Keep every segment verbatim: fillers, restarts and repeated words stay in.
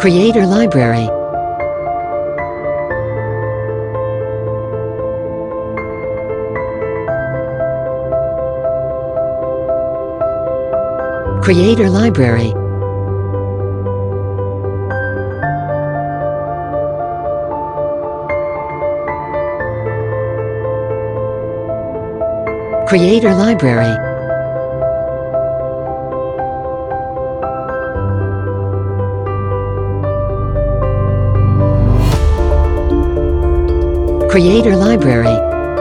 Creator Library. Creator Library. Creator Library. Creator Library.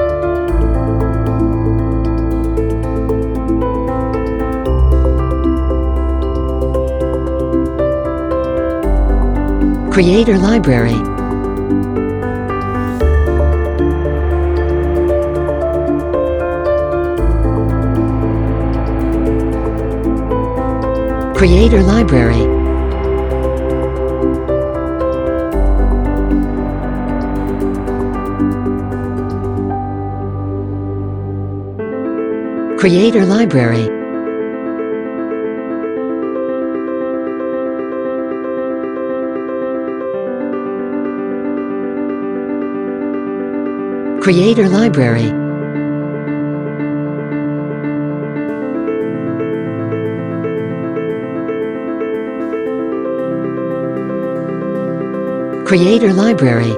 Creator Library. Creator Library. Creator Library. Creator Library. Creator Library.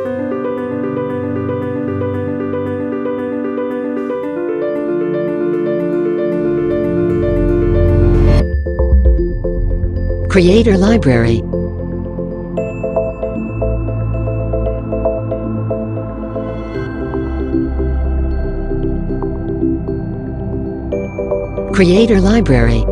Creator Library. Creator Library.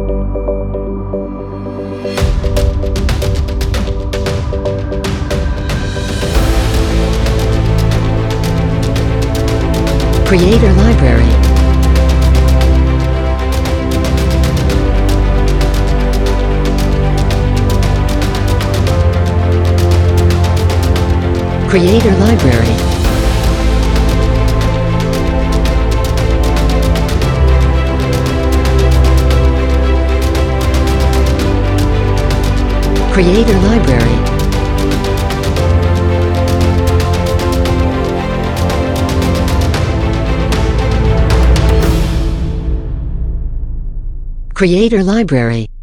Creator Library. Creator Library. Creator Library. Creator Library.